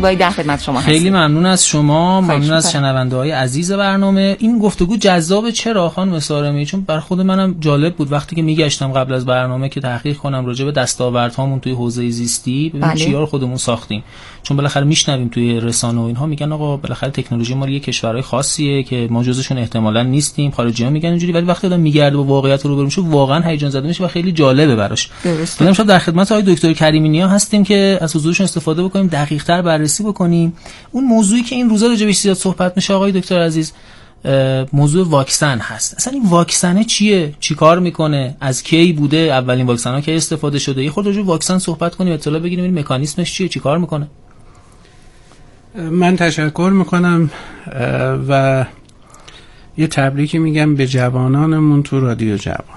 شکیبای در خدمت شما هستیم. خیلی ممنون از شما، ممنون از شنونده‌های عزیز برنامه. این گفتگو جذابه. چرا خانم سارمی؟ چون بر خود منم جالب بود وقتی که میگشتم قبل از برنامه که تحقیق کنم راجع به دستاوردهامون توی حوزه زیستی، ببینیم چیا رو خودمون ساختیم. چون بالاخره میشنویم توی رسانه و اینها میگن آقا بالاخره تکنولوژی ما یه کشورهای خاصیه که ما جزشون احتمالاً نیستیم، خارجی‌ها میگن اینجوری، ولی وقتی آدم میگرده با واقعیت روبرو میشه واقعا هیجان زده میشه و خیلی جالبه براش. درسته. شما در خدمت آقای دکتر کریمی نیا هستیم که از حضورشون استفاده بکنیم، دقیق‌تر بررسی بکنیم اون موضوعی که این روزا راجع بهش زیاد صحبت میشه آقای دکتر عزیز، موضوع واکسن هست. اصلا این واکسن چیه؟ چیکار میکنه؟ از کی بوده؟ اولین واکسن‌ها کی استفاده شده؟ یه خورده راجع به واکسن صحبت کنیم، اطلاع بگیریم این مکانیزمش چیه، چیکار میکنه. من تشکر میکنم و یه تبریکی میگم به جوانانمون تو رادیو جوان.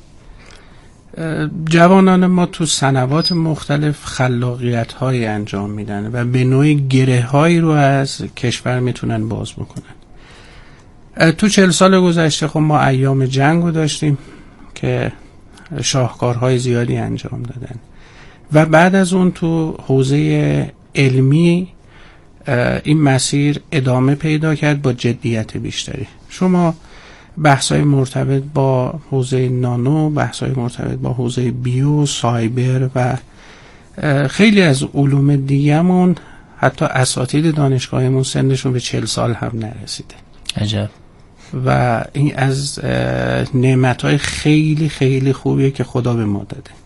جوانان ما تو سنوات مختلف خلاقیت‌های انجام میدن و به نوعی گره‌هایی رو از کشور میتونن باز بکنن. تو 40 سال گذشته خب ما ایام جنگ رو داشتیم که شاهکارهای زیادی انجام دادن و بعد از اون تو حوزه علمی این مسیر ادامه پیدا کرد با جدیت بیشتری. شما بحث‌های مرتبط با حوزه نانو، بحث‌های مرتبط با حوزه بیو، سایبر و خیلی از علوم دیگه‌مون، حتی اساتید دانشگاهمون سنشون به 40 سال هم نرسیده. عجب. و این از نعمت‌های خیلی خیلی خوبیه که خدا به ما داده.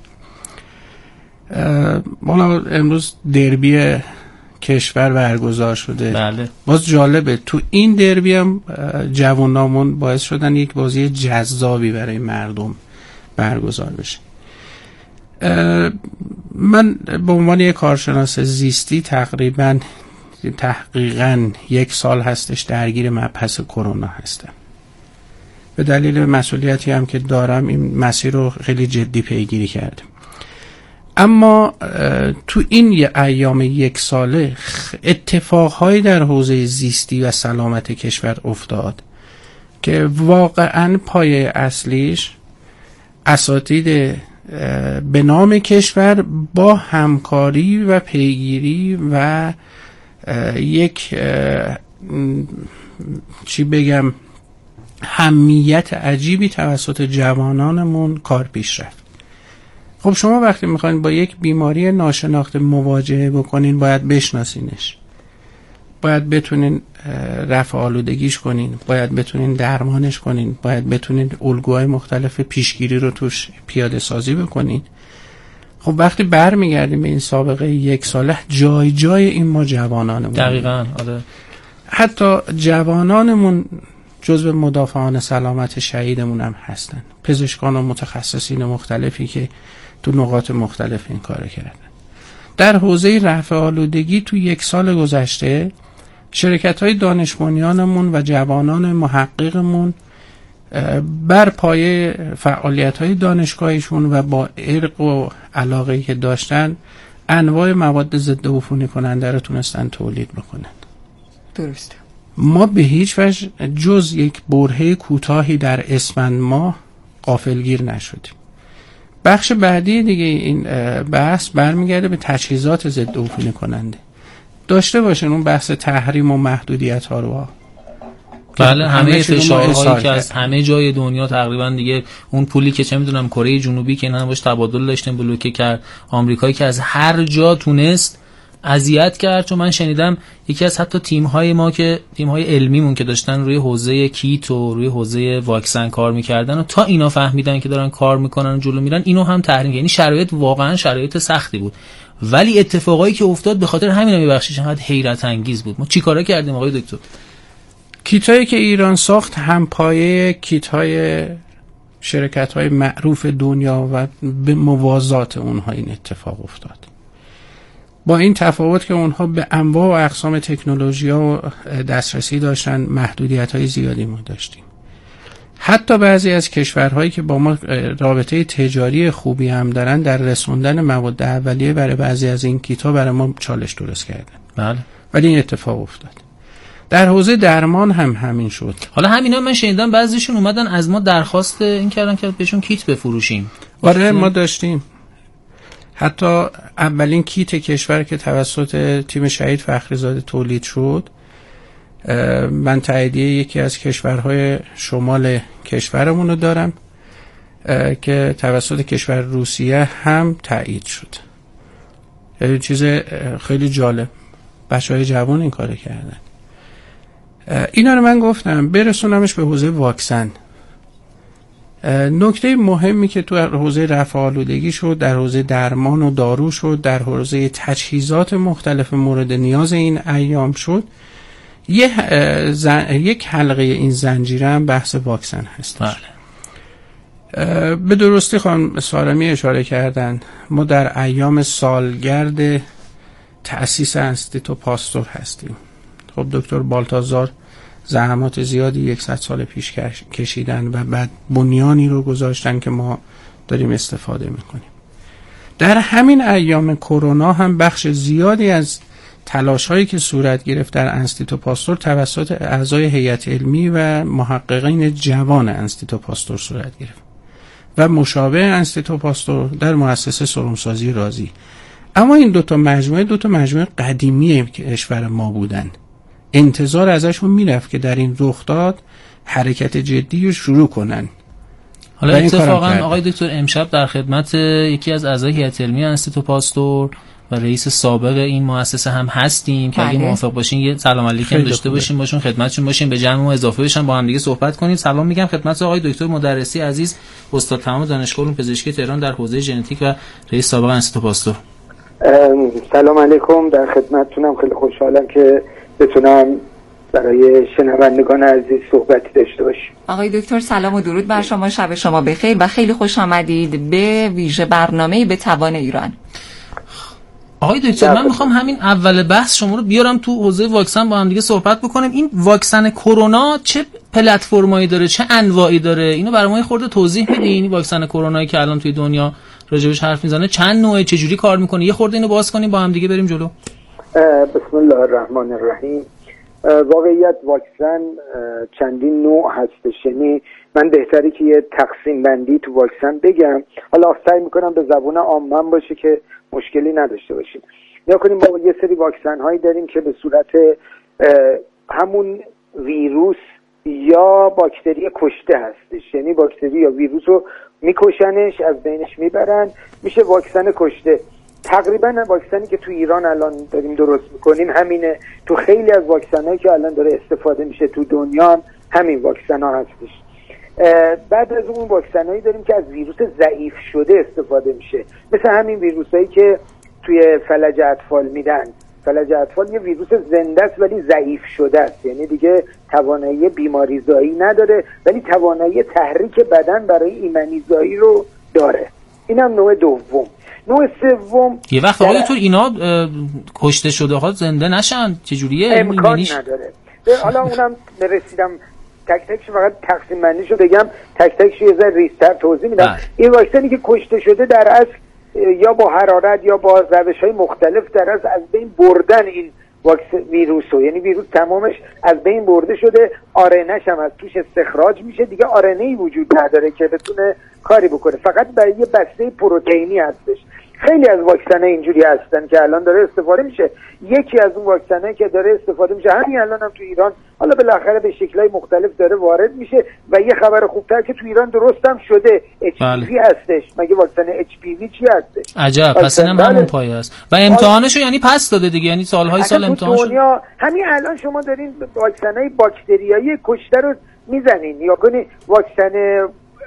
حالا امروز دربی کشور برگزار شده. بله. باز جالبه تو این دربی هم جوانامون باعث شدن یک بازی جذابی برای مردم برگزار بشه. من به عنوان یک کارشناس زیستی تقریباً 1 سال هستش درگیر مبحث کرونا هستم. به دلیل مسئولیتی هم که دارم این مسیر رو خیلی جدی پیگیری کردم. اما تو این ایام 1 ساله اتفاقهایی در حوزه زیستی و سلامت کشور افتاد که واقعا پایه اصلیش اساتید به نام کشور با همکاری و پیگیری و یک همیت عجیبی توسط جوانانمون کار پیش رفت. خب شما وقتی میخواین با یک بیماری ناشناخته مواجهه بکنین باید بشناسینش، باید بتونین رفع آلودگیش کنین، باید بتونین درمانش کنین، باید بتونین الگوهای مختلف پیشگیری رو توش پیاده سازی بکنین. خب وقتی برمیگردیم به این سابقه 1 ساله جای جای این ما جوانانمون دقیقاً آره، حتی جوانانمون جزو مدافعان سلامت شهیدمون هم هستن، پزشکان و متخصصین مختلفی که تو نقاط مختلف این کار کردن. در حوزه رفع آلودگی تو 1 سال گذشته شرکت‌های دانش بنیانمون و جوانان محققمون بر پایه فعالیت‌های دانشگاهیشون و با ارق و علاقه‌ای که داشتن انواع مواد ضد عفونی کننده رو تونستن تولید بکنن. درست. ما به هیچ وجه جز یک برهه کوتاهی در اسفند ماه غافلگیر نشدیم. بخش بعدی دیگه این بحث برمیگرده به تجهیزات ضد عفونی کننده. داشته باشن اون بحث تحریم و محدودیت ها رو. بله، همه فشارهایی که از همه جای دنیا تقریبا دیگه اون پولی که چه میدونم کره جنوبی که اینا باش تبادل داشتن بلوکه کرد، آمریکایی که از هر جا تونست اذیت کرد. چون من شنیدم یکی از حتی تیم‌های ما که تیم‌های علمیمون که داشتن روی حوزه کیت و روی حوزه واکسن کار می‌کردن و تا اینا فهمیدن که دارن کار می‌کنن و جلو میرن اینو هم تحریم. یعنی شرایط واقعا شرایط سختی بود، ولی اتفاقایی که افتاد به خاطر همین میبخشیش انقدر حیرت انگیز بود. ما چیکارا کردیم آقای دکتر؟ کیتایی که ایران ساخت هم پایه کیت‌های شرکت‌های معروف دنیا و به موازات اونها این اتفاق افتاد. با این تفاوت که اونها به انواع و اقسام تکنولوژی‌ها دسترسی داشتن، محدودیت‌های زیادی ما داشتیم. حتی بعضی از کشورهایی که با ما رابطه تجاری خوبی هم دارن در رسوندن مواد اولیه برای بعضی از این کیت‌ها برای ما چالش درست کردن. بله. ولی این اتفاق افتاد. در حوزه درمان هم همین شد. حالا همینا من شنیدم بعضیشون اومدن از ما درخواست این کردن که بهشون کیت بفروشیم. آره ما داشتیم. حتی اولین کیت کشور که توسط تیم شهید فخریزاده تولید شد، من تاییدیه یکی از کشورهای شمال کشورمون رو دارم که توسط کشور روسیه هم تایید شد. یه چیز خیلی جالب، بچه‌های جوان این کارو کردن. اینا رو من گفتم برسونمش به حوزه واکسن. نکته مهمی که تو حوزه رفع آلودگی شد، در حوزه درمان و دارو شد، در حوزه تجهیزات مختلف مورد نیاز این ایام شد، یک حلقه این زنجیره هم بحث واکسن هست. به درستی خانم سارمی اشاره کردن، ما در ایام سالگرد تأسیس انستیتو پاستور هستیم. خب دکتر بالتازار زحمات زیادی 100 سال پیش کشیدن و بعد بنیانی رو گذاشتن که ما داریم استفاده میکنیم. در همین ایام کرونا هم بخش زیادی از تلاش هایی که صورت گرفت در انستیتو پاستور توسط اعضای هیئت علمی و محققین جوان انستیتو پاستور صورت گرفت و مشابه انستیتو پاستور در مؤسسه سرمسازی رازی. اما این دوتا مجموعه قدیمی کشور ما بودن. انتظار ازشون میرفت که در این رخداد حرکت جدی رو شروع کنن. حالا اتفاقا آقای دکتر امشب در خدمت یکی از اعضای هیئت علمی انستیتو پاستور و رئیس سابق این مؤسسه هم هستیم که اگه موافق باشین یه سلام علیکم داشته باشیم، باشون خدمتشون باشیم، به جمع اضافه بشن، با هم دیگه صحبت کنیم. سلام میگم خدمت آقای دکتر مدرسی عزیز، استاد تمام دانشگاه علوم پزشکی تهران در حوزه ژنتیک و رئیس سابق انستیتو پاستور. سلام علیکم، در خدمتتونم. خیلی خوشحالم که بتونم برای شنوندگان عزیز صحبتی داشته باشیم. آقای دکتر سلام و درود بر شما، شب شما بخیر و خیلی خوش آمدید به ویژه برنامه به توان ایران. آقای دکتر من میخوام همین اول بحث شما رو بیارم تو حوزه واکسن، با هم دیگه صحبت بکنیم. این واکسن کرونا چه پلتفرمایی داره، چه انواعی داره؟ اینو برای ما خورده توضیح بدین. این واکسن کرونایی که الان توی دنیا راجبش حرف میزنه چند نوعه، چه جوری کار میکنه؟ یه خورده اینو باز کنیم با هم دیگه بریم جلو. بسم الله الرحمن الرحیم. واقعیت واکسن چندین نوع هستش، یعنی من بهتره که یه تقسیم بندی تو واکسن بگم. حالا سعی میکنم به زبون عامم باشه که مشکلی نداشته باشیم. نیا کنیم ما یه سری واکسن هایی داریم که به صورت همون ویروس یا باکتری کشته هستش، یعنی باکتری یا ویروس رو میکشنش، از بینش میبرن، میشه واکسن کشته. تقریبا واکسنی که تو ایران الان داریم درست میکنیم همینه. تو خیلی از واکسن هایی که الان داره استفاده میشه تو دنیا هم همین واکسن ها هستش. بعد از اون واکسن هایی داریم که از ویروس ضعیف شده استفاده میشه، مثل همین ویروس هایی که توی فلج اطفال میدن. فلج اطفال یه ویروس زنده است ولی ضعیف شده است، یعنی دیگه توانایی بیماری زایی نداره ولی توانایی تحریک بدن برای ایمنی زایی رو داره. اینم نوع دوم. نوع سوم یه وقت آقای دکتر اینا کشته شده ها زنده نشن، چجوریه؟ امکان نداره. حالا اونم رسیدم تک تکش، فقط تقسیم بندیشو بگم، تک تکش یه ذره ریزتر توضیح میدم. این واکسنی که کشته شده در اصل یا با حرارت یا با روش‌های مختلف در اصل از بین بردن این ویروسو، یعنی ویروس تمامش از بین برده شده، آرنش هم از توش استخراج میشه، دیگه آرنه‌ای وجود نداره که بتونه کاری بکنه، فقط برای یه بسته پروتئینی هستش. خیلی از واکسن‌ها اینجوری هستن که الان داره استفاده میشه. یکی از اون واکسن‌هایی که داره استفاده میشه همین الان هم تو ایران، حالا بالاخره به شکل‌های مختلف داره وارد میشه و یه خبر خوبتر که تو ایران درست هم شده، HPV هستش. مگه واکسن HPV چی هستش؟ عجب، پس اینم همون پایه است و امتحانشو یعنی پس داده دیگه، یعنی سالهای سال امتحان شد. دنیا همین الان شما دارین واکسن‌های باکتریایی کشته رو میزنین، یا کنی واکسن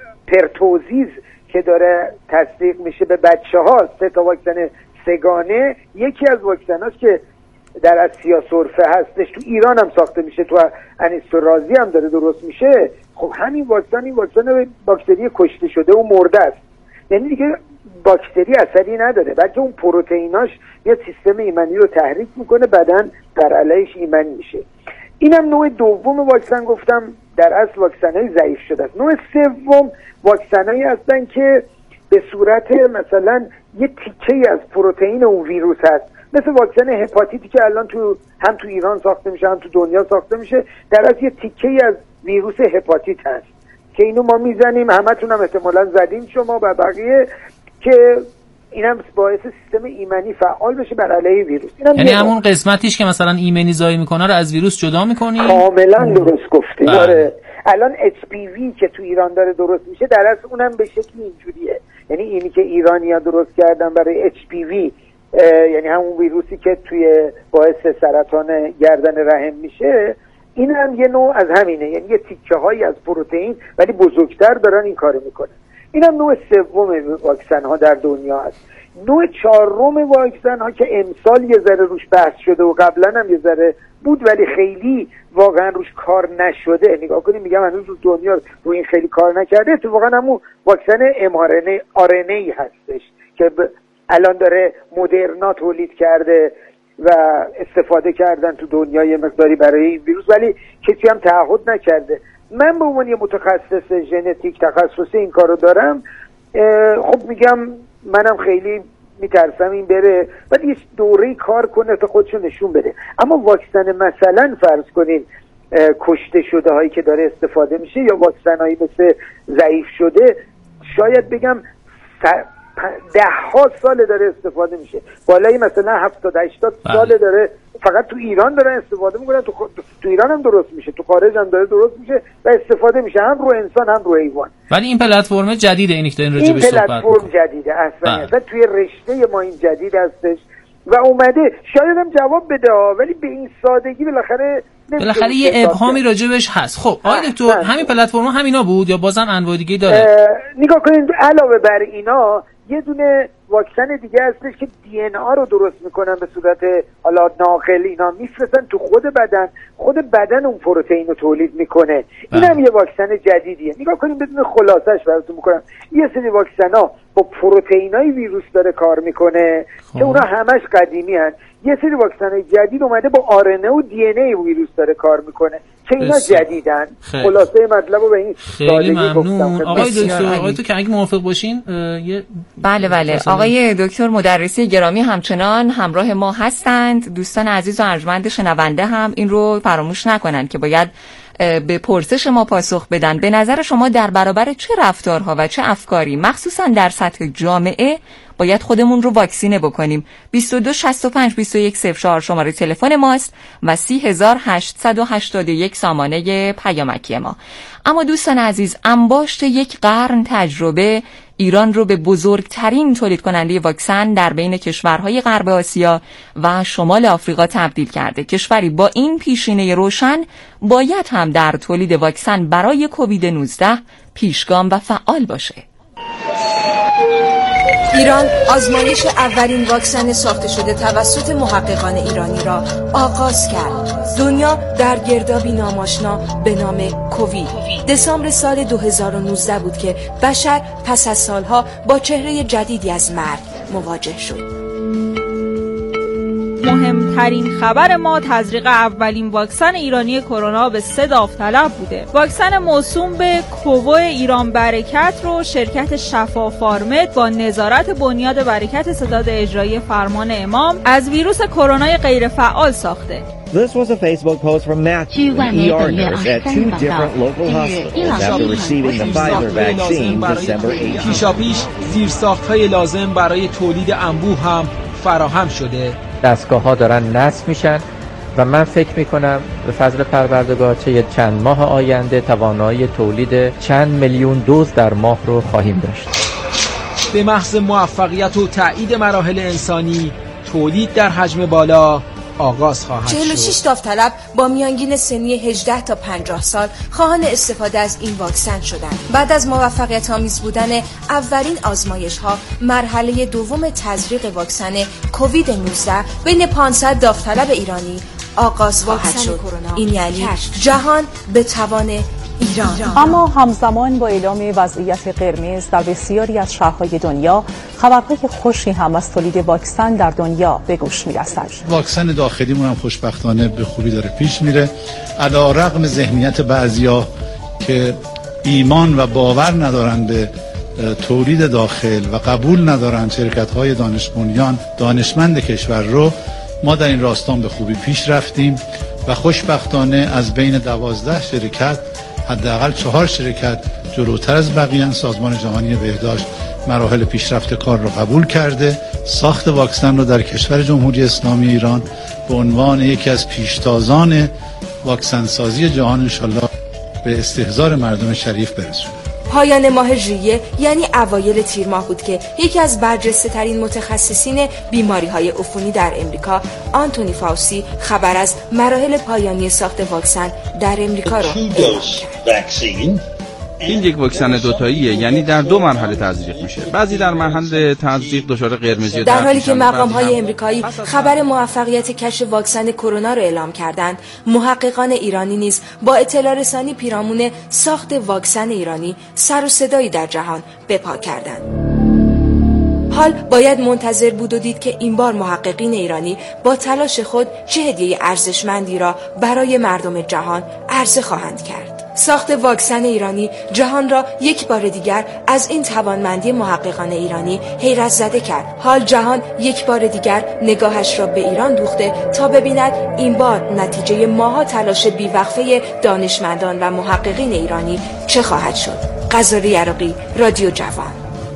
پرتوزیز که داره تصدیق میشه به بچه‌ها، 3 تا واکسن سگانه، یکی از واکسناست که در آسیا سرفه هستش، تو ایران هم ساخته میشه، تو انیستو رازی هم داره درست میشه. خب همین واکسن، این واکسن باکتری کشته شده و مرده است، یعنی دیگه باکتری اثری نداره، بلکه اون پروتئیناش میاد سیستم ایمنی رو تحریک میکنه، بدن بر علیهش ایمن میشه. اینم نوع دوم واکسن گفتم، در اصل واکسن‌های ضعیف شده است. نوع سوم واکسن‌هایی هستن که به صورت مثلا یه تیکه‌ای از پروتئین اون ویروس هست، مثل واکسن هپاتیتی که الان هم تو ایران ساخته میشه هم تو دنیا ساخته میشه، در اصل یه تیکه‌ای از ویروس هپاتیت هست که اینو ما میزنیم، همتون هم احتمالاً زدین شما و بقیه، که اینم باعث سیستم ایمنی فعال بشه بر علیه ویروس. یعنی همون قسمتیش که مثلا ایمنی زایی میکنه رو از ویروس جدا میکنی؟ کاملا درست گفتی. آره الان HPV که تو ایران داره درست میشه در اصل اونم به شکلی اینجوریه. یعنی اینی که ایرانی‌ها درست کردن برای HPV، یعنی همون ویروسی که توی باعث سرطان گردن رحم میشه، این هم یه نوع از همینه، یعنی یه تیکه هایی از پروتئین ولی بزرگتر دارن این کارو میکنن. این هم نوع سوم واکسن ها در دنیا هست. نوع چهارم واکسن ها که امسال یه ذره روش بحث شده و قبلا هم یه ذره بود ولی خیلی واقعا روش کار نشده، نگاه کنیم میگم هنوز رو دنیا روی این خیلی کار نکرده، تو واقعا همون واکسن mRNA هستش که الان داره مدرنا تولید کرده و استفاده کردن تو دنیا یه مقداری برای این ویروس، ولی کسی هم تعهد نکرده. من به عنوان یه متخصص ژنتیک تخصصی این کارو دارم، خب میگم منم خیلی میترسم این بره، ولی یه دوره کار کنه تا خودشو نشون بده. اما واکسن مثلا فرض کنین کشته شده هایی که داره استفاده میشه یا واکسن هایی مثل ضعیف شده، شاید بگم 10 سال داره استفاده میشه، بالای مثلا 70-80 سال داره فقط تو ایران دارن استفاده میکنن، تو ایران هم درست میشه، تو خارج هم داره درست میشه و استفاده میشه، هم رو انسان هم رو حیوان. ولی این پلتفرم جدیده، اینی که دارین راجع بهش صحبت می‌کنید. این پلتفرم جدیده اصلا توی رشته ما این جدید هستش و اومده، شاید هم جواب بده ولی به این سادگی بالاخره یه ابهامی راجبش هست. خب آقای دکتر همین پلتفرم همینا بود یا بازم انواع دیگه داره؟ نگاه کنید علاوه بر اینا یه دونه واکسن دیگه هستش که DNA رو درست میکنن به صورت حالا ناقل، اینا میفرستن تو خود بدن اون پروتئین رو تولید میکنه. این هم یه واکسن جدیدیه. نگاه کنیم بدون خلاصش براتون میکنم. یه سری واکسن ها با پروتئینای ویروس داره کار میکنه که اونا همش قدیمی هن. یه سری واکسن جدید اومده با RNA و DNA ویروس داره کار میکنه که اینا جدیدن. خلاصه مطلب رو به این خیلی ممنون. آقای دکتر تو که اگه موافق باشین بله آقای دکتر مدرسی گرامی همچنان همراه ما هستند. دوستان عزیز و ارجمند شنونده هم این رو فراموش نکنند که باید به پرسش ما پاسخ بدن. به نظر شما در برابر چه رفتارها و چه افکاری مخصوصا در سطح جامعه باید خودمون رو واکسینه بکنیم؟ 2265-2104 شماره تلفن ماست و 30881 سامانه پیامکی ما. اما دوستان عزیز، انباشت یک قرن تجربه ایران رو به بزرگترین تولید کننده واکسن در بین کشورهای غرب آسیا و شمال آفریقا تبدیل کرده. کشوری با این پیشینه روشن باید هم در تولید واکسن برای کووید 19 پیشگام و فعال باشه. ایران آزمایش اولین واکسن ساخته شده توسط محققان ایرانی را آغاز کرد. دنیا در گردابی ناماشنا به نام کووید. دسامبر سال 2019 بود که بشر پس از سالها با چهره جدیدی از مرگ مواجه شد. مهمترین خبر ما تزریق اولین واکسن ایرانی کرونا به 3 داوطلب بوده. واکسن موسوم به کوو ایران برکت رو شرکت شفا فارمد با نظارت بنیاد برکت ستاد اجرایی فرمان امام از ویروس کرونا غیرفعال ساخته. This was a Facebook post from Matthew, an ER nurse at 2 different local hospitals after receiving the Pfizer vaccine December 18. پیشاپیش زیرساخت‌های لازم برای تولید انبوه هم فراهم شده. دستگاه‌ها دارن نصب میشن و من فکر میکنم به فضل پروردگار چه چند ماه آینده توانایی تولید چند میلیون دوز در ماه رو خواهیم داشت. به محض موفقیت و تایید مراحل انسانی، تولید در حجم بالا آغاز خواهد شد. 46 داوطلب با میانگین سنی 18 تا 50 سال خواهان استفاده از این واکسن شدند. بعد از موفقیت آمیز بودن اولین آزمایش‌ها، مرحله دوم تزریق واکسن کووید 19 بین 500 داوطلب ایرانی آغاز خواهد شد. این یعنی جهان به توان ایران. اما همزمان با اعلام وضعیت قرمز در بسیاری از شهرهای دنیا، خبرهای خوشی هم از تولید واکسن در دنیا به گوش می‌رسد. واکسن داخلیمون هم خوشبختانه به خوبی داره پیش میره. علی‌رغم ذهنیت بعضیا که ایمان و باور ندارن به تولید داخل و قبول ندارن شرکت‌های دانش بنیان دانشمند کشور رو، ما در این راستان به خوبی پیش رفتیم و خوشبختانه از بین 12 شرکت حداقل 4 شرکت جلوتر از بقیه سازمان جهانی بهداشت مراحل پیشرفت کار رو قبول کرده. ساخت واکسن رو در کشور جمهوری اسلامی ایران به عنوان یکی از پیشتازان واکسن سازی جهان انشالله به استحضار مردم شریف برسونه. پایان ماه ژوئیه یعنی اوایل تیر ماه بود که یکی از برجسته ترین متخصصین بیماری های عفونی در امریکا، آنتونی فاوسی، خبر از مراحل پایانی ساخت واکسن در امریکا را اعلام کرد. این یک واکسن دوتاییه، یعنی در 2 مرحله تزریق میشه. بعضی در مرحله تزریق دچار قرمزی، در حالی که مقام‌های امریکایی خبر موفقیت کشف واکسن کرونا را اعلام کردند، محققان ایرانی نیز با اطلاع رسانی پیرامون ساخت واکسن ایرانی سر و صدایی در جهان به پا کردند. حال باید منتظر بود و دید که این بار محققین ایرانی با تلاش خود چه هدیه ارزشمندی را برای مردم جهان عرضه خواهند کرد. ساخت واکسن ایرانی جهان را یک بار دیگر از این توانمندی محققان ایرانی حیرت زده کرد. حال جهان یک بار دیگر نگاهش را به ایران دوخته تا ببیند این بار نتیجه ماها تلاش بیوقفه دانشمندان و محققین ایرانی چه خواهد شد. غزاله یراقی، رادیو جوان.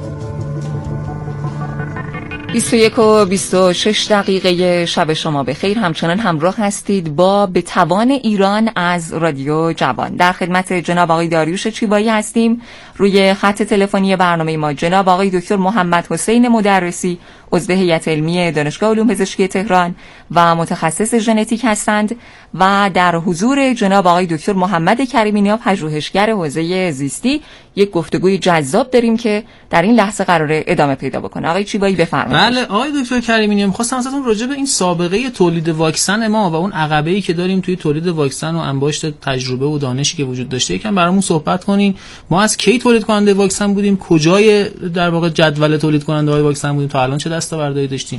21 و 26 دقیقه شب شما بخیر. همچنان همراه هستید با به توان ایران از رادیو جوان. در خدمت جناب آقای داریوش چیبایی هستیم. روی خط تلفنی برنامه ما جناب آقای دکتر محمد حسین مدرسی، عضو هیئت علمی دانشگاه علوم پزشکی تهران و متخصص ژنتیک هستند و در حضور جناب آقای دکتر محمد کریمی نیا، پژوهشگر حوزه زیستی، یک گفتگوی جذاب داریم که در این لحظه قراره ادامه پیدا بکنه. آقای چیبایی بفرمایید. بله آقای دکتر کریمی نیا، می‌خواستم ازتون راجع به این سابقه تولید واکسن ما و اون عقبه‌ای که داریم توی تولید واکسن و انباشت تجربه و دانشی که وجود داشته یکم برامون صحبت کنین. ما از کی تولید کننده واکسن بودیم؟ کجای در واقع جدول تولید کننده های واکسن بودیم؟ تا الان چه دستاوردهایی داشتیم؟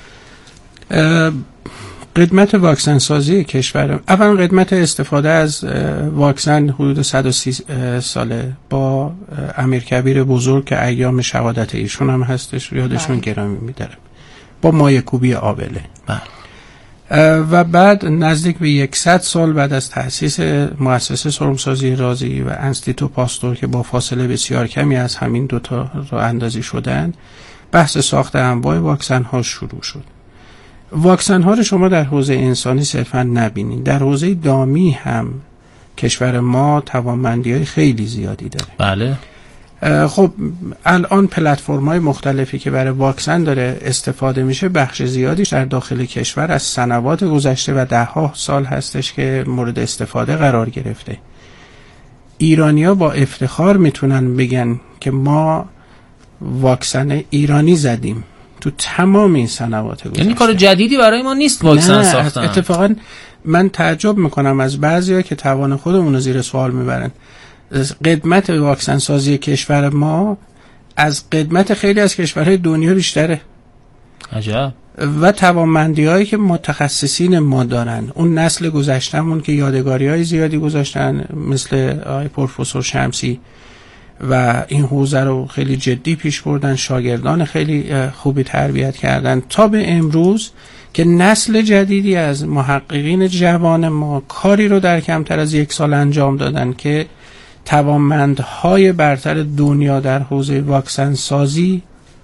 قدمت واکسن سازی کشور، اولا قدمت استفاده از واکسن حدود 130 ساله با امیرکبیر بزرگ که ایام شهادت ایشون هم هستش، یادشون گرامی می‌دارم، با مایه‌کوبی آبله. و بعد نزدیک به 100 سال بعد از تأسیس مؤسسه سرمسازی رازی و انستیتو پاستور که با فاصله بسیار کمی از همین دوتا راه اندازی شدن، بحث ساخت انواع واکسن ها شروع شد. واکسن ها رو شما در حوزه انسانی صرفا نبینید، در حوزه دامی هم کشور ما توانمندی های خیلی زیادی داره. بله. خب الان پلتفرم های مختلفی که برای واکسن داره استفاده میشه، بخش زیادیش در داخل کشور از سنوات گذشته و 10 سال هستش که مورد استفاده قرار گرفته. ایرانی‌ها با افتخار میتونن بگن که ما واکسن ایرانی زدیم تو تمام این سنوات گذشته. یعنی کار جدیدی برای ما نیست واکسن ساختن. اتفاقا من تعجب میکنم از بعضیا که توان خودمون رو زیر سوال میبرن. قدمت واکسن سازی کشور ما از قدمت خیلی از کشورهای دنیا بیشتره. عجب. و توانمندی هایی که متخصصین ما دارن، اون نسل گذشتمون که یادگاری های زیادی گذاشتن مثل آقای پروفسور شمسی و این حوزه رو خیلی جدی پیش بردن، شاگردان خیلی خوبی تربیت کردن تا به امروز که نسل جدیدی از محققین جوان ما کاری رو در کمتر از 1 سال انجام دادن که توانمندهای برتر دنیا در حوزه واکسن سازی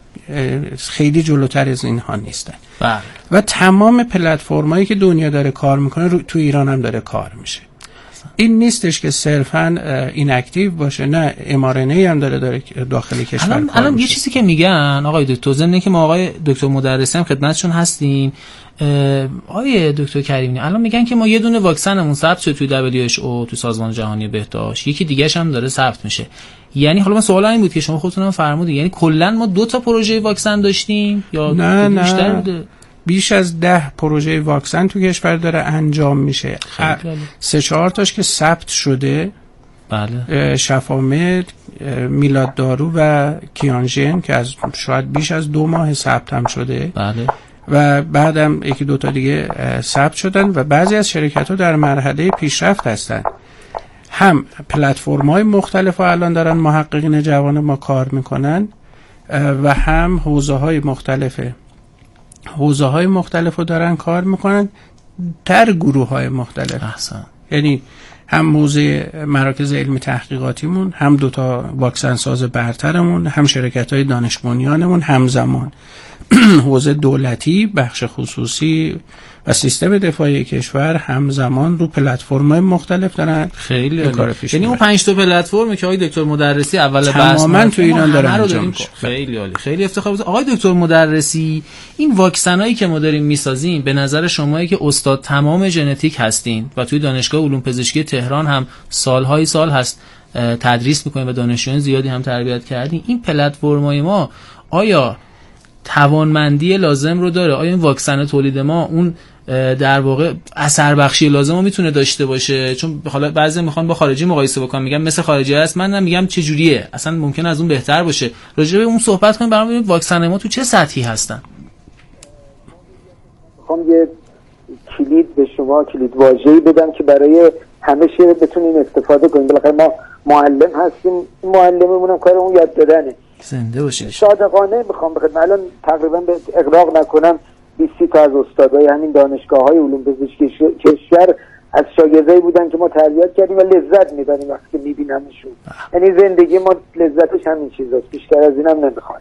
خیلی جلوتر از اینها نیستن. بله. و تمام پلتفرمایی که دنیا داره کار میکنه تو ایران هم داره کار میشه. این نیستش که صرفاً این اکتیو باشه، نه mRNA هم داره داخل کشور کار الان میشه. یه چیزی که میگن آقای دکتر، ضمن که ما آقای دکتر مدرسی هم خدمتشون هستیم، آقای دکتر کریمی، الان میگن که ما یه دونه واکسنمون ثبت شد توی WHO تو سازمان جهانی بهداشت، یکی دیگه‌ش هم داره ثبت میشه. یعنی حالا من سوال این بود که شما خودتون هم فرمودید، یعنی کلا ما 2 تا پروژه واکسن داشتیم یا بیشتر بوده؟ بیش از 10 پروژه واکسن تو کشور داره انجام میشه. 3-4 تاش که ثبت شده. بله. شفامد، میلاد دارو و کیانژن که از شاید بیش از 2 ماه ثبت هم شده. بله. و بعدم 1-2 تا دیگه ثبت شدن و بعضی از شرکت‌ها در مرحله پیشرفت هستن. هم پلتفرم‌های مختلف الان دارن محققین جوان ما کار میکنن و هم حوزه‌های مختلف رو دارن کار میکنن در گروه‌های مختلف. احسن. یعنی هم موزه مراکز علمی تحقیقاتیمون، هم 2 واکسن ساز برترمون، هم شرکت‌های دانش بنیانمون همزمان حوزه دولتی، بخش خصوصی و سیستم دفاعی کشور همزمان رو پلتفرم‌های مختلف دارن. خیلی عالی. یعنی اون 5 تا پلتفرمی که آقای دکتر مدرسی اول بحث تماما تو ایران داره انجام میشه. خیلی عالی، خیلی افتخار بود. آقای دکتر مدرسی، این واکسنایی که ما داریم میسازیم، به نظر شمایی که استاد تمام ژنتیک هستین و توی دانشگاه علوم پزشکی تهران هم سالهای سال هست تدریس میکنین و دانشجویان زیادی هم تربیت کردین، این پلتفرم‌های ما آیا توانمندی لازم رو داره؟ آیا این واکسن تولید ما اون در واقع اثر بخشی لازم رو میتونه داشته باشه؟ چون حالا بعضی میخوان با خارجی مقایسه بکنن، میگم مثل خارجی هست، من میگم چه جوریه، اصلا ممکنه از اون بهتر باشه. راجع به اون صحبت کنیم، برام ببینید واکسن ما تو چه سطحی هستن. میخوام یه کلید به شما، کلید واژه‌ای بدم که برای همیشه بتونین استفاده کنین. بالاخره ما معلم هستیم، معلممون هم کارمون یاد دادنه. زنده باشید. صادقانه میخوام بخدمت الان تقریبا به اغراق نکنم 20 تا از استادای همین دانشگاه‌های علوم پزشکی کشور از شاگردایی بودن که ما تربیت کردیم و لذت می‌بریم وقتی که می‌بینمشون. یعنی زندگی ما لذتش همین چیزاست، بیشتر از اینم نمی‌خوام.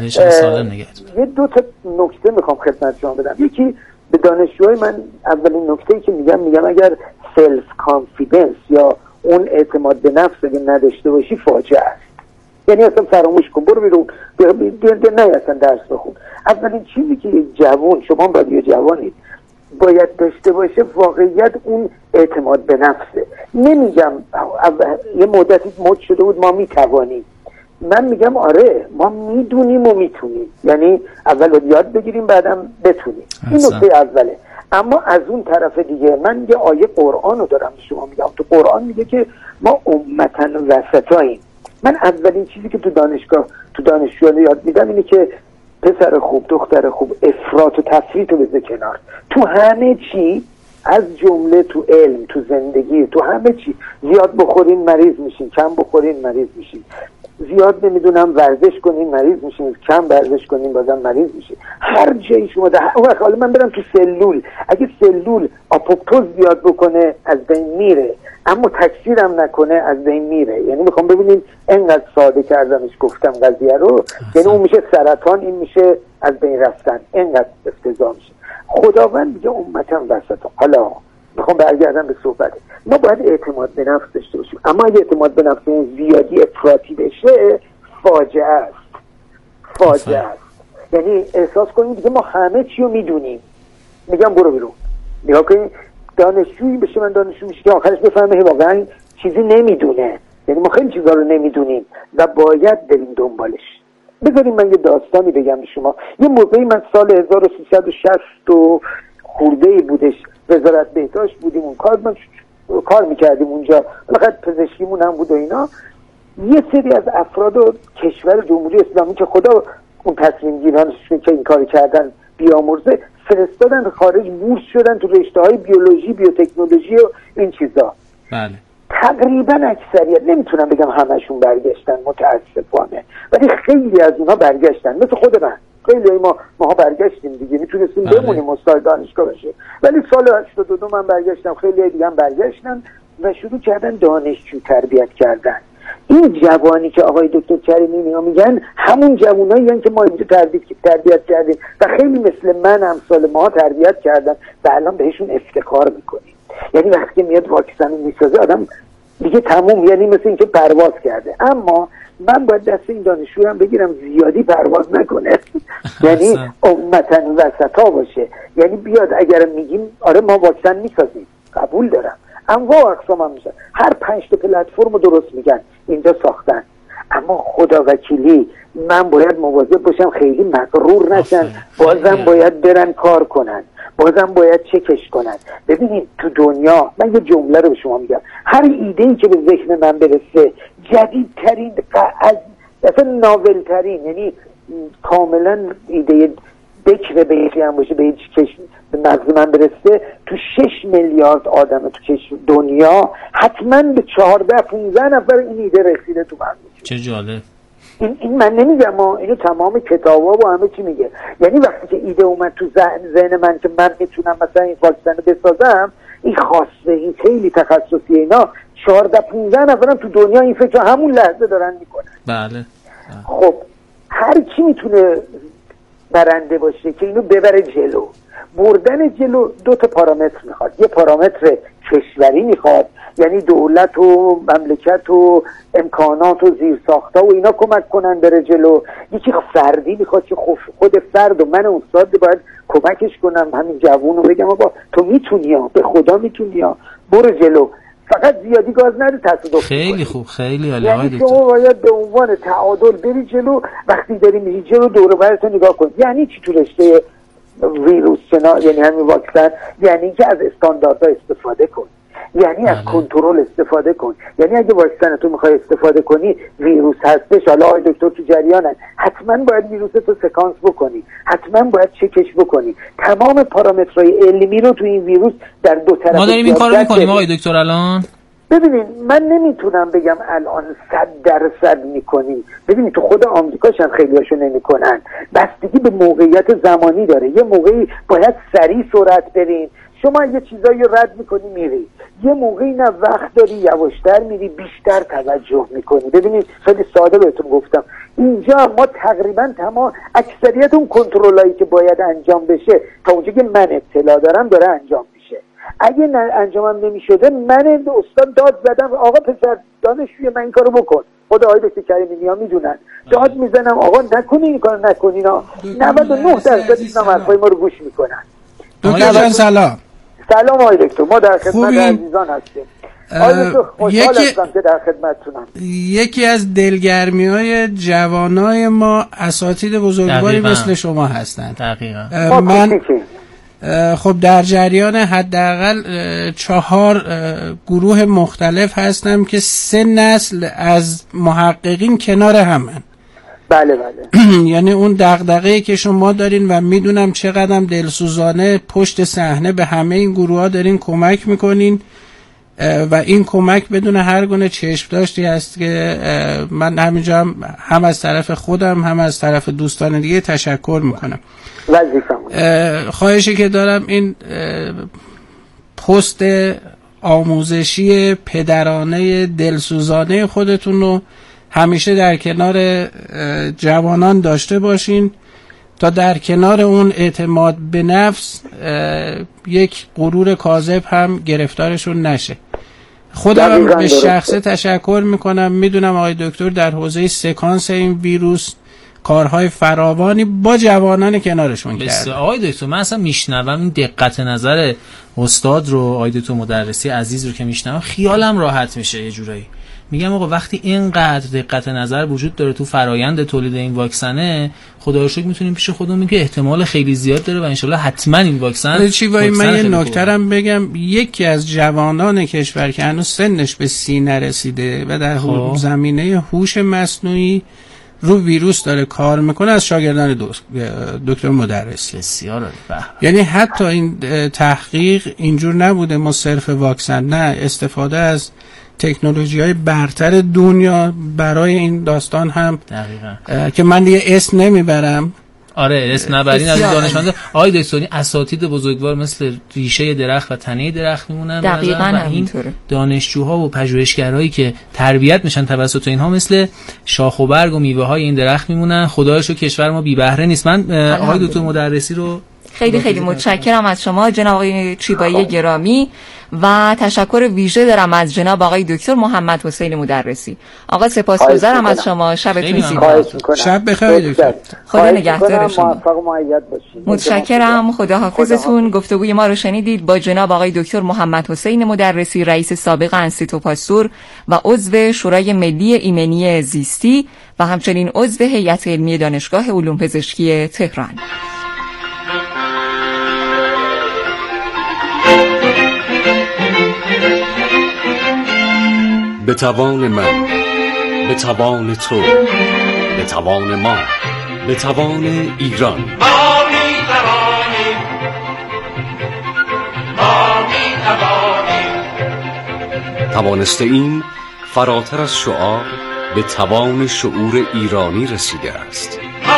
یه 2 تا نکته میخوام خدمت شما بدم. یکی به دانشجوهای من اولین نکته‌ای که میگم اگر سلف کانفیدنس یا اون اعتماد به نفس اگه نداشته باشی فاجعه است. یعنی اصلا فراموش کن، برو بیرون، نه اصلا درس بخون. اولین چیزی که یک جوان، شما باید یه جوانید، باید داشته باشه واقعیت اون اعتماد به نفسه. نمیگم یه مدتی مد شده بود ما میتوانیم، من میگم آره ما میدونیم و میتونیم، یعنی اول باید یاد بگیریم بعدم بتونیم. این نکته اوله. اما از اون طرف دیگه من یه آیه قرآن رو دارم شما میگم، تو قرآن میگه که ما امتن وسطاییم. من اولین چیزی که تو دانشجویان یاد میدم اینه که پسر خوب، دختر خوب، افراط و تفریط رو بذار کنار. تو همه چی، از جمله تو علم، تو زندگی، تو همه چی زیاد بخورین مریض میشین، کم بخورین مریض میشین. زیاد نمیدونم ورزش کنین مریض میشین، کم ورزش کنین بازم مریض میشین. هر جایی شما حالا من برم تو سلول، اگه سلول آپوپتوز زیاد بکنه از بین میره، اما تکثیرم نکنه از بین میره. یعنی میخوام ببینین انقدر ساده کردمش گفتم قضیه رو، یعنی اون میشه سرطان، این میشه از بین رفتن، انقدر افتضاح میشه. خداوند میگه امتم وسطا. حالا میخوام برگردم به صحبت. ما باید اعتماد به نفس داشته باشیم، اما اگه اعتماد به نفس اون زیادی افراطی بشه فاجعه است. فاجعه است. یعنی احساس کنید دیگه ما همه چی رو میدونیم. میگم برو بیرون. نگاه کنید دانشجویی بشه، من دانشجو میشه که آخرش بفهمه واقعا چیزی نمیدونه. یعنی ما خیلی چیزا رو نمیدونیم و باید بریم دنبالش. بذاریم من یه داستانی بگم به شما. یه موقعی من سال 1360 و خورده‌ای بودش، وزارت بهداشت بودیم، اون کار میکردیم اونجا، فقط پزشکیمون هم بود و اینا. یه سری از افراد و کشور جمهوری اسلامی که خدا اون تصمیم گیرانشون که این کار کردن بیامرزه، فرستادن خارج، بورس شدن تو رشته‌های بیولوژی، بیوتکنولوژی و این چیزا. بله. تقریبا اکثریت، نمیتونم بگم همشون برگشتن متاسفانه، ولی خیلی از اونا برگشتن. مثل خود من، خیلی ماها برگشتیم دیگه، میتونستیم بمونیم استاد دانشگاه بشه، ولی سال 82 من برگشتم، خیلی دیگه هم برگشتن و شروع کردن دانشجو تربیت کردن. این جوانی که آقای دکتر کریمی میگن همون جوانایی هستن که ما اینجا تربیت کردیم و خیلی مثل من امثال ما تربیت کردن و الان بهشون افتخار میکنیم. یعنی وقتی میاد واکسن میسازه آدم دیگه تموم، یعنی مثل اینکه پرواز کرده. اما من باید دست این دانشجو هم بگیرم زیادی پرواز نکنه، یعنی امتن وسطا باشه. یعنی بیاد اگر میگیم آره ما واکسن میسازیم، قبول دارم، انواع اقسام هم میشن، هر 5 تا پلتفرم رو درست میگن اینجا ساختن، اما خدا وکیلی من باید مواظب باشم خیلی مغرور نشن، بازم باید برن کار کنن، بازم باید چکش کنن. ببینید تو دنیا، من یه جمله رو به شما میگم، هر ایده‌ای که به ذهن من برسه، جدیدترین اصلا ناولترین، یعنی کاملا ایده بکر به یکی هم باشه، به هیچ به مغز من برسه، تو 6 میلیارد آدم تو دنیا حتما به 14-15 نفر این ایده رسیده تو مغز. چه جالب. این من نمیگم، اینو تمام کتابا و همه چی میگه. یعنی وقتی که ایده اومد تو ذهن من که من میتونم مثلا این واکسن رو بسازم، این خاصه، این خیلی تخصصی، اینا 14-15 نفرم تو دنیا این فکر همون لحظه دارن میکنن. بله. خب هر کی میتونه برنده باشه که اینو ببره جلو. بردن جلو 2 تا پارامتر میخواد. یه پارامتر کشوری میخواد، یعنی دولت و مملکت و امکانات و زیرساخت‌ها و اینا کمک کنن بره جلو. یکی فردی میخواد که خود فرد و من استاد باید کمکش کنم، همین جوون رو بگم آقا تو میتونی ها، به خدا میتونی ها، برو جلو، فقط زیادی گاز نده، تصادف خیلی خوب، خیلی عالی. یعنی شما باید به عنوان تعادل بری جلو. وقتی داری میری جلو دور و برت نگاه کن. یعنی چی تو رشته ویروس شنا، یعنی همین واکسن، یعنی که از استانداردها استفاده کن، یعنی از کنترل استفاده کن. یعنی اگه واکسن تو میخوای استفاده کنی ویروس هستش، حالا آقای دکتر تو جریانن، حتما باید ویروس تو سکانس بکنی، حتما باید چکش بکنی. تمام پارامترهای علمی رو تو این ویروس در 2 طرف ما داریم این کارو میکنیم آقای دکتر الان. ببینید من نمیتونم بگم الان 100% میکنیم. ببینید تو خود آمریکاش هم خیلیاشو نمیکنن، بستگی به موقعیت زمانی داره. یه موقعی باید سریع سرعت برین، شما یه چیزایی رو رد میکنی میری، یه موقعی نه وقت داری یواشتر میری، بیشتر توجه میکنی. ببینید خیلی ساده بهتون گفتم، اینجا ما تقریبا تمام اکثریت اون کنترلایی که باید انجام بشه تا اونجا که من اطلاع دارم داره انجام میشه. اگه انجامم نمیشده من استاد داد زدم آقا پسر دانشجوی من این کارو بکن، خود آقای دکتر کریمی ها میدونن، داد میزنم آقا نکنی این کارو نکنین. 99% اینا حرفای ما رو گوش میکنن. دکتر جان سلام. سلام آقای دکتر، ما در خدمت عزیزان هستیم. خوشحال هستم که در خدمتتونم. یکی از دلگرمی‌های جوانای ما اساتید بزرگواری مثل شما هستند. دقیقاً. من خب در جریان حداقل 4 گروه مختلف هستم که 3 نسل از محققین کنار همن. بله. یعنی اون دغدغه‌ای که شما دارین و میدونم چقدر دلسوزانه پشت صحنه به همه این گروه‌ها دارین کمک میکنین و این کمک بدون هر گونه چشم داشتی است که من همینجا هم از طرف خودم هم از طرف دوستان دیگه تشکر میکنم. خواهشی که دارم این پست آموزشی پدرانه دلسوزانه خودتون رو همیشه در کنار جوانان داشته باشین تا در کنار اون اعتماد به نفس یک غرور کاذب هم گرفتارشون نشه. خودم به شخصه تشکر میکنم. میدونم آقای دکتر در حوزه سکانس این ویروس کارهای فراوانی با جوانان کنارشون کرده. آقای دکتر من اصلا میشنوم این دقت نظر استاد رو، آقای دکتر مدرسی عزیز رو که میشنوم خیالم راحت میشه. یه جورایی میگم آقا وقتی اینقدر دقت نظر وجود داره تو فرایند تولید این واکسنه، خدا رو شکر میتونیم پیش خودمون بگیم که احتمال خیلی زیاد داره و انشالله حتما این واکسن من یه نکته‌ام بگم. یکی از جوانان کشور که هنوز سنش به 30 نرسیده و در زمینه هوش مصنوعی رو ویروس داره کار میکنه از شاگردان دکتر مدرسی. بسیار عالی. یعنی حتی این تحقیق اینجور نبوده ما صرف واکسن، نه، استفاده از تکنولوژی‌های برتر دنیا برای این داستان هم دقیقاً که من دیگه اسم نمیبرم. آره اسم نبرین از دانشمند آقای دکتری اساتید بزرگوار مثل ریشه درخت و تنه درخت میمونن. دقیقاً همینطوره. دانشجوها و پژوهشگرایی که تربیت میشن توسط اینها مثل شاخ و برگ و میوه های این درخت میمونن. خدا رو شکر کشور ما بی بهره نیست. من آقای دکتر مدرسی رو خیلی متشکرم از شما جناب آقای چیبایی گرامی و تشکر ویژه دارم از جناب آقای دکتر محمد حسین مدرسی. آقا سپاسگزارم از شما. شبتون زیبا. شب بخیر دکتر. خدا نگهدار شما. متشکرم. خداحافظتون. گفتگوی ما رو شنیدید با جناب آقای دکتر محمد حسین مدرسی، رئیس سابق انستیتو پاستور و عضو شورای ملی ایمنی زیستی و همچنین عضو هیئت علمی دانشگاه علوم پزشکی تهران. به توان من، به توان تو، به توان ما، به توان ایران. ما می‌توانیم، ما می‌توانیم. توانسته این فراتر از شعار به توان شعور ایرانی رسیده است. ما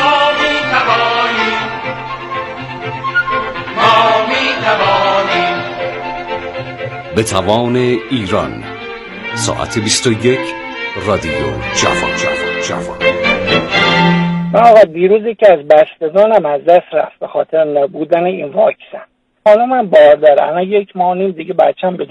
می‌توانیم، ما می‌توانیم. به توان ایران. ساعت 21 رادیو جوان. آقا دیروزی که از بستگانم از دست رفت به خاطر نبودن این واکسن. حالا من باردارم، 1 ماه و نیم دیگه بچه‌م به